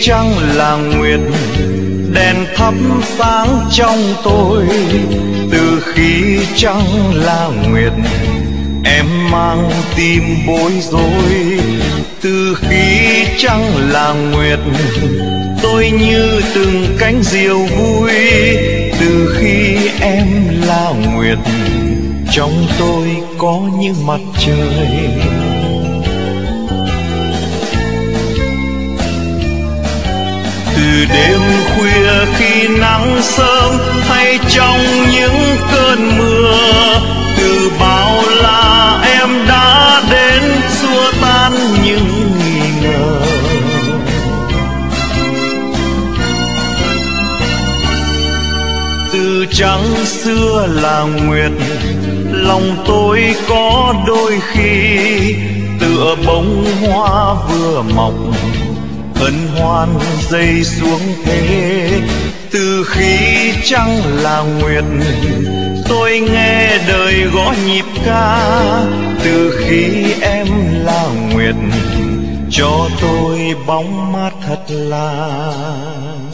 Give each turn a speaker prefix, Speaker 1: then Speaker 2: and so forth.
Speaker 1: trăng là nguyệt, đèn thắp sáng trong tôi. Từ khi trăng là nguyệt, em mang tim bối rối. Từ khi trăng là nguyệt, tôi như từng cánh diều vui. Từ khi em là nguyệt, trong tôi có như mặt trời. Từ đêm khuya khi nắng sớm, hay trong những cơn mưa, từ bao la em đã đến xua tan những nghi ngờ. Từ trăng xưa là nguyệt, lòng tôi có đôi khi tựa bông hoa vừa mọc, hân hoan rơi xuống thế. Từ khi trăng là nguyệt, tôi nghe đời gõ nhịp ca. Từ khi em là nguyệt, cho tôi bóng mát thật là